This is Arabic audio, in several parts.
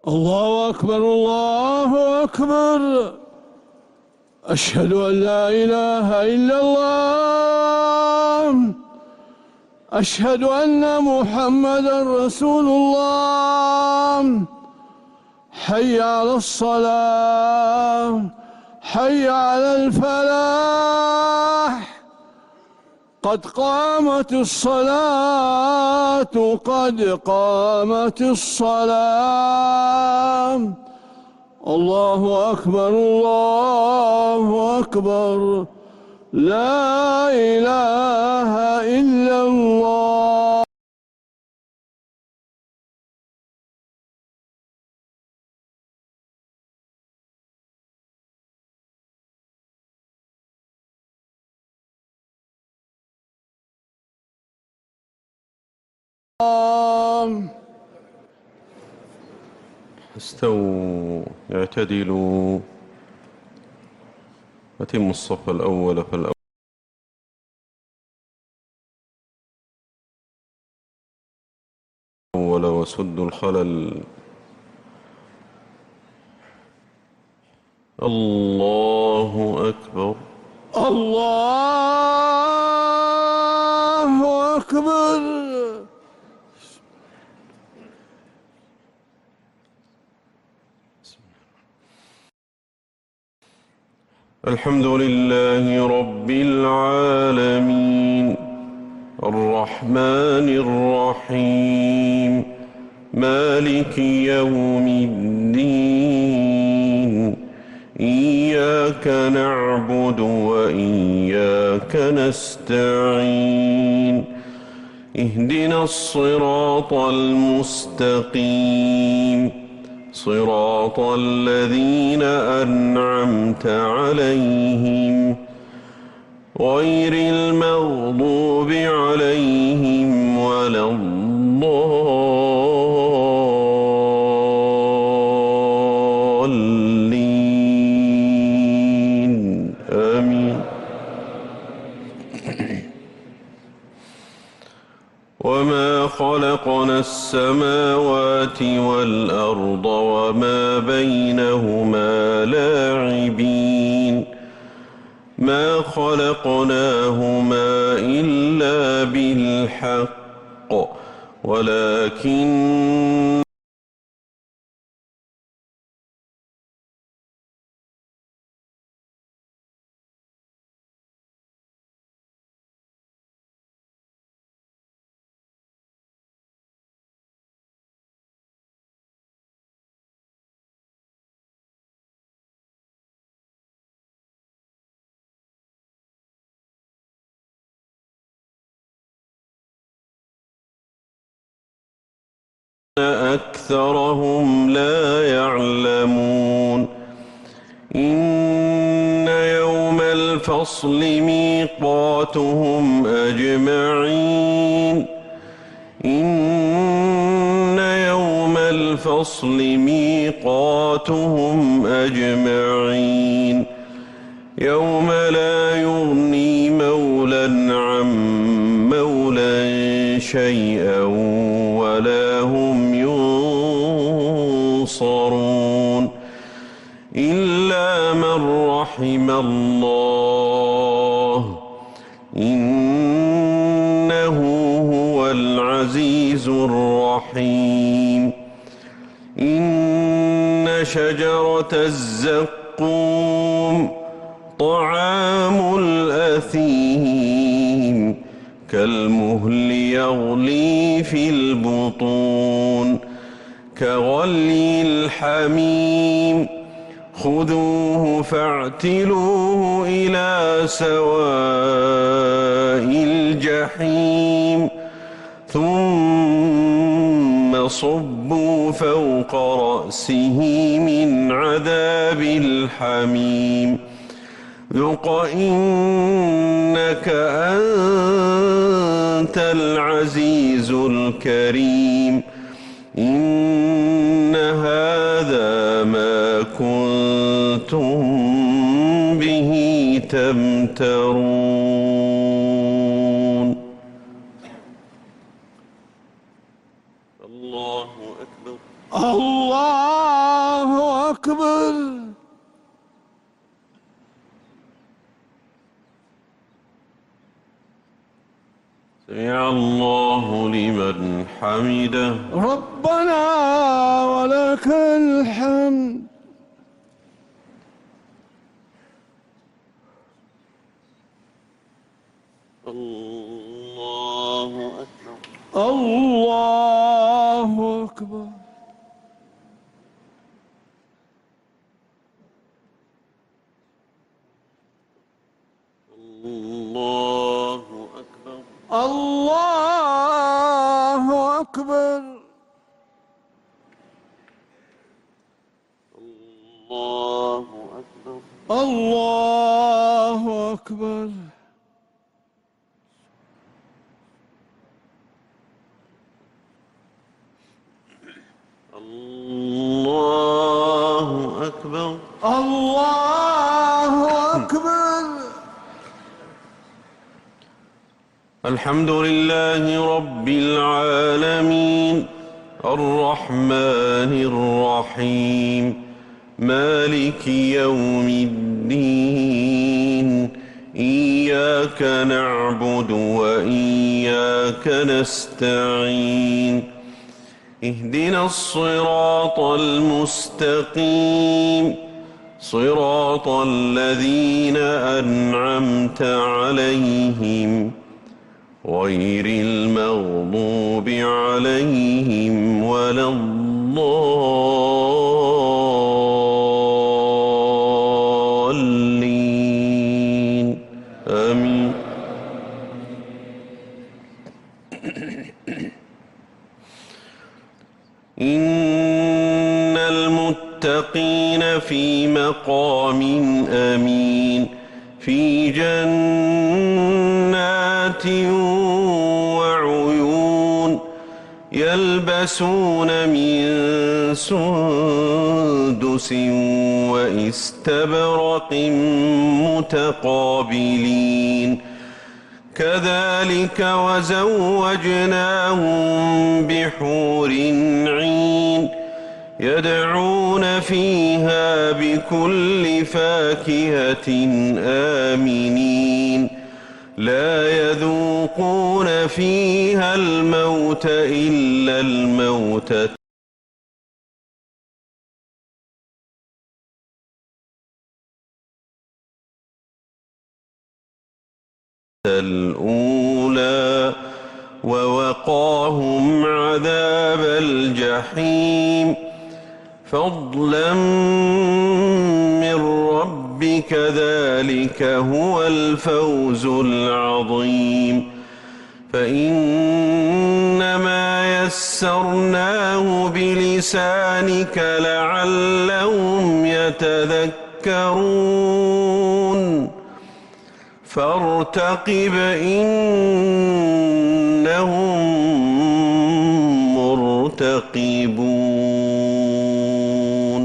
الله أكبر الله أكبر. أشهد أن لا إله إلا الله. أشهد أن محمدًا رسول الله. حي على الصلاة، حي على الفلاح. قد قامت الصلاة، قد قامت الصلاة. الله أكبر الله أكبر. لا إله إلا الله. استووا اعتدلوا أتموا الصف الأول فالأول وسدوا الخلل. الله أكبر الله أكبر. الحمد لله رب العالمين الرحمن الرحيم مالك يوم الدين إياك نعبد وإياك نستعين اهدنا الصراط المستقيم صراط الذين أنعمت عليهم غير المغضوب عليهم ولا الضالين آمين. وما خلقنا السماوات والأرض وما بينهما لاعبين ما خلقناهما إلا بالحق ولكن أكثرهم لا يعلمون إن يوم الفصل ميقاتهم أجمعين إن يوم الفصل ميقاتهم أجمعين يوم لا يغني مولى عن مولى شيئا ولا هم ينصرون إلا من رحم الله إنه هو العزيز الرحيم إن شجرة الزقوم طعام الأثيم كالمهل يغلي في البطون كغلي الحميم خذوه فاعتلوه إلى سواء الجحيم ثم صبوا فوق رأسه من عذاب الحميم ذق إنك أنت العزيز الكريم إن هذا ما كنتم به تمترون. الله أكبر الله أكبر. سمع الله لمن حمده. ربنا ولك الحمد. الله أكبر. الله أكبر. الله أكبر. الله أكبر. الله أكبر. الله أكبر. الله أكبر. الله أكبر. الحمد لله رب العالمين الرحمن الرحيم مالك يوم الدين إياك نعبد وإياك نستعين اهدنا الصراط المستقيم صراط الذين أنعمت عليهم غير المغضوب عليهم ولا الضالين آمين. إن المتقين في مقام أمين في جنات وعيون يلبسون من سندس واستبرق متقابلين كذلك وزوجناهم بحور عين يدعون فيها بكل فاكهة آمنين لا يذوقون فيها الموت إلا الموتة الأولى ووقاهم عذاب الجحيم فضلا من ربك ذلك هو الفوز العظيم فإنما يسرناه بلسانك لعلهم يتذكرون فارتقب إنهم مرتقبون.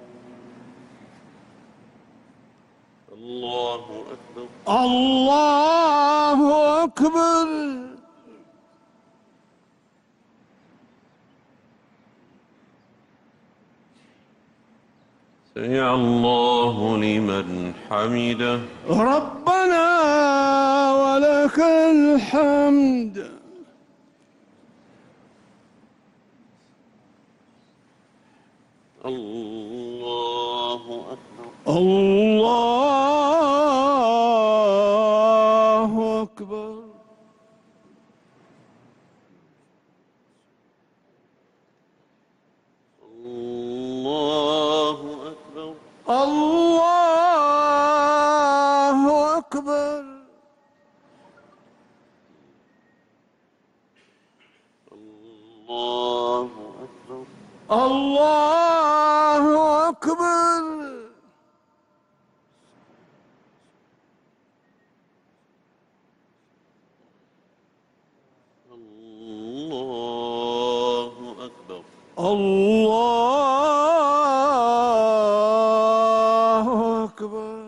الله أكبر. الله أكبر. سمع الله لمن حمده. ربنا ولك الحمد. الله أكبر. الله أكبر. الله أكبر. الله أكبر. الله أكبر. الله أكبر. الله أكبر. الله أكبر.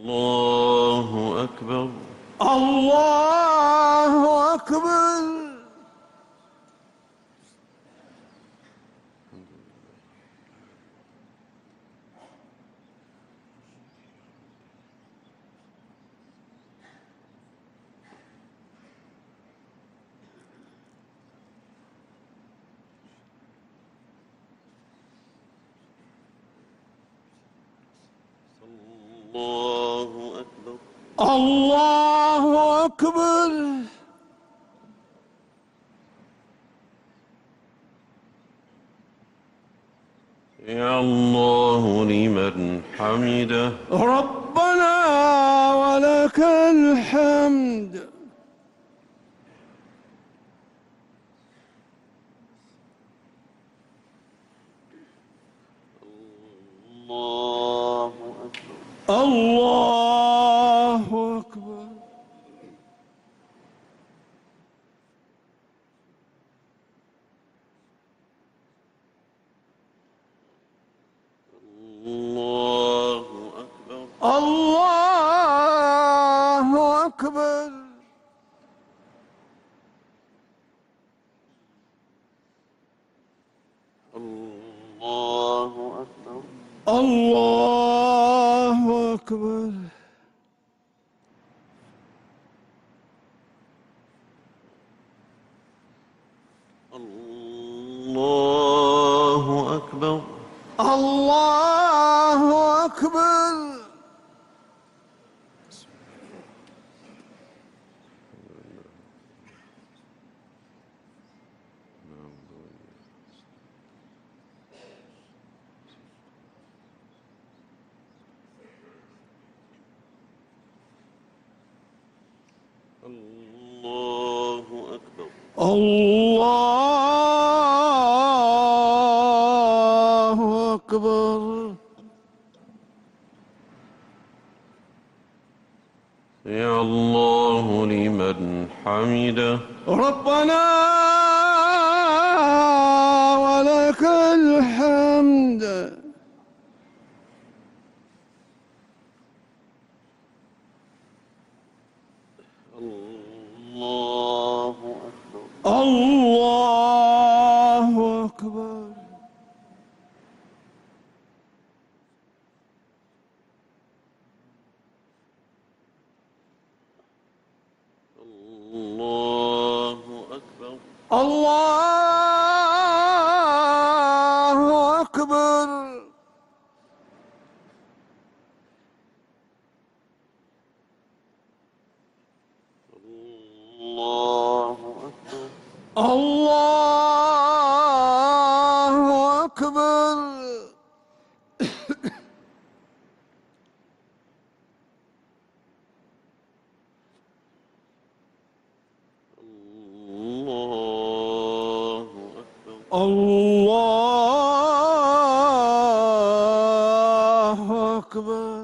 الله أكبر. الله أكبر. الله أكبر. الله أكبر. يا الله لمن حمده. ربنا ولك الحمد. الله أكبر. الله أكبر. الله أكبر. الله أكبر. الله أكبر. الله أكبر. الله أكبر. الله أكبر. الله أكبر. الله أكبر. يا الله لمن حمده. ربنا ولك الحمد. الله أكبر. الله أكبر. الله أكبر. الله أكبر. الله أكبر. الله أكبر. الله أكبر. الله أكبر.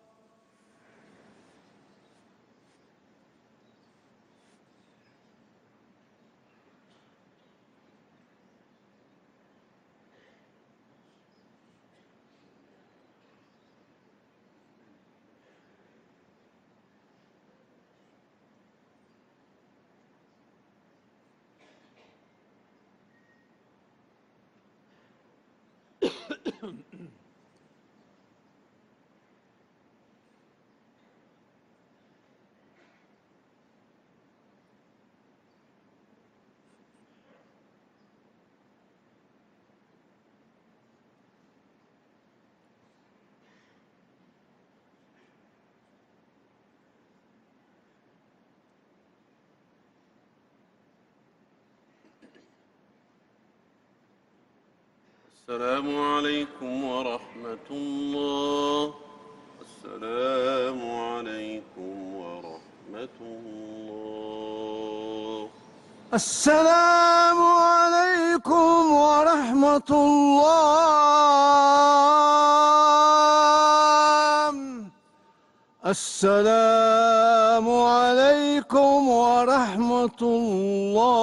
السلام عليكم ورحمة الله. السلام عليكم ورحمة الله. السلام عليكم ورحمة الله. السلام عليكم ورحمة الله.